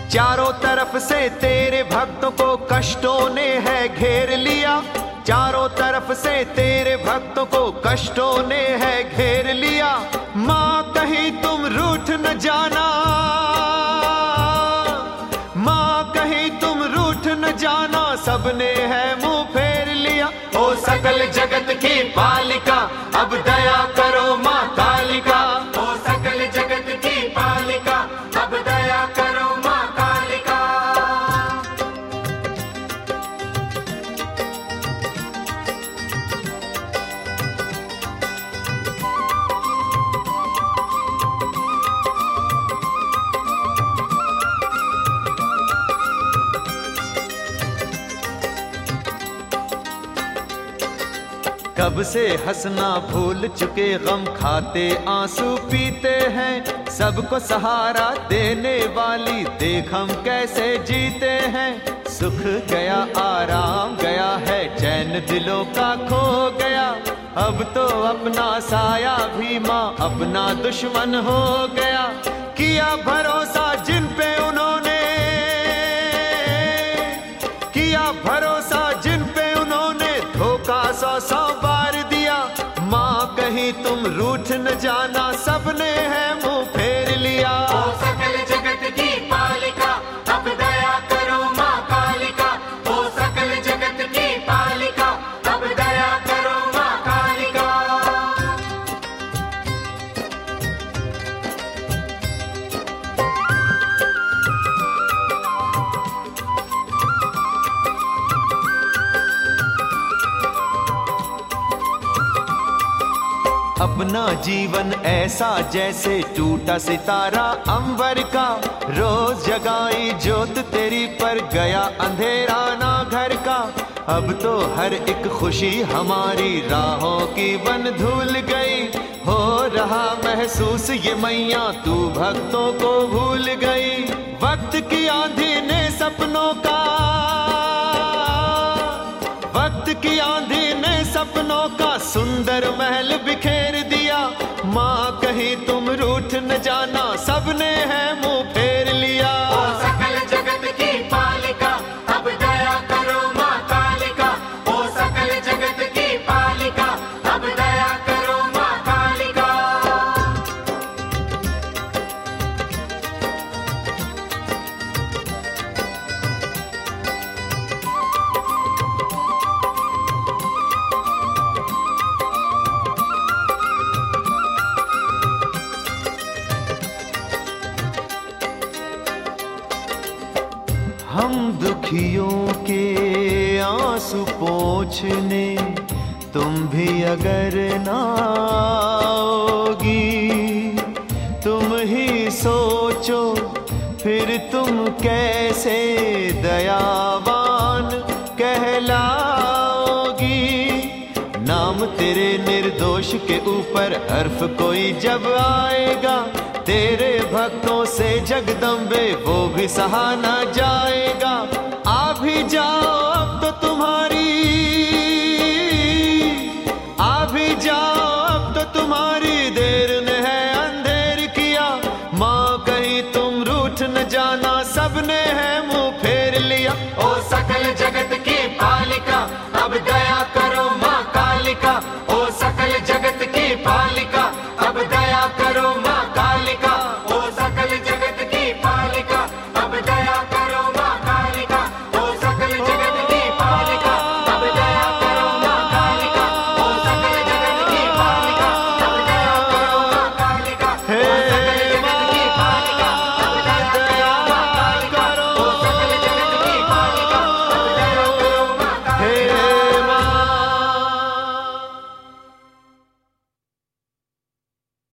चारों तरफ से तेरे भक्तों को कष्टों ने है घेर लिया। चारों तरफ से तेरे भक्तों को कष्टों ने है घेर लिया। माँ कहीं तुम रूठ न जाना, माँ कहीं तुम रूठ न जाना, सबने है मुंह फेर लिया। ओ सकल जगत की पालिका अब दया करो माँ कालिका। ओ सकल जगत की पालिका अब दया करो माँ कालिका। कब से हंसना भूल चुके, गम खाते आंसू पीते हैं। सबको सहारा देने वाली देख हम कैसे जीते हैं। सुख गया आराम गया है, चैन दिलों का खो गया। अब तो अपना साया भी माँ अपना दुश्मन हो गया। किया भरोसा जिन पे उन्होंने, किया भरोसा जिन पे उन्होंने, धोखा सौ सौ बार दिया। माँ कहीं तुम रूठ न जाना, सबने है मुंह फेर लिया। ओ सकल जगत की पालिका अब दया करो माँ कालिका। ओ सकल जगत की पालिका अब दया करो माँ कालिका। अपना जीवन ऐसा जैसे टूटा सितारा अंबर का। रोज जगाई जोत तेरी पर गया अंधेरा ना घर का। अब तो हर एक खुशी हमारी राहों की बन धुल गई। हो रहा महसूस ये मैया तू भक्तों को भूल गई। वक्त की आंधी ने सपनों का, वक्त की आंधी ने सपनों का सुंदर महल बिखेर दिया। माँ कहीं तुम रूठ न जाना, सबने है मुंह फेर लिया। ओ सकल जगत की पालिका अब दया करो माँ कालिका। ओ सकल जगत की पालिका अब दया करो माँ कालिका। हम दुखियों के आंसू पोंछने तुम भी अगर ना आओगी। तुम ही सोचो फिर तुम कैसे दयावान कहलाओगी। नाम तेरे निर्दोष के ऊपर हर्फ कोई जब आएगा, तेरे भक्तों से जगदम्बे वो भी सहा न जाएगा। आ भी जाओ अब तो